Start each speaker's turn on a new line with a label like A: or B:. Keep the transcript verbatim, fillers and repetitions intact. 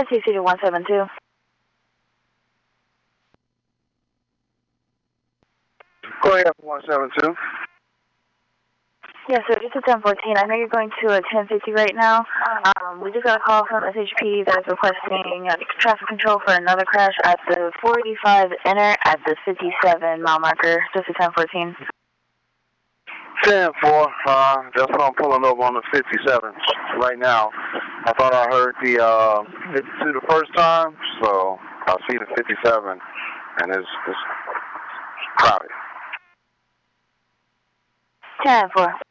A: S C C to one seven two.
B: Go ahead for one seven two.
A: Yes, sir, just a ten fourteen. I know you're going to a ten fifty right now. Um, we just got a call from S H P that's requesting uh, traffic control for another crash at the four eighty-five enter at the fifty-seven mile marker. Just a ten fourteen.
B: ten four, uh, that's what I'm pulling over on the fifty-seven right now. I thought I heard the uh, fifty-two the first time, so I see the fifty-seven, and it's, it's crowded.
A: ten four.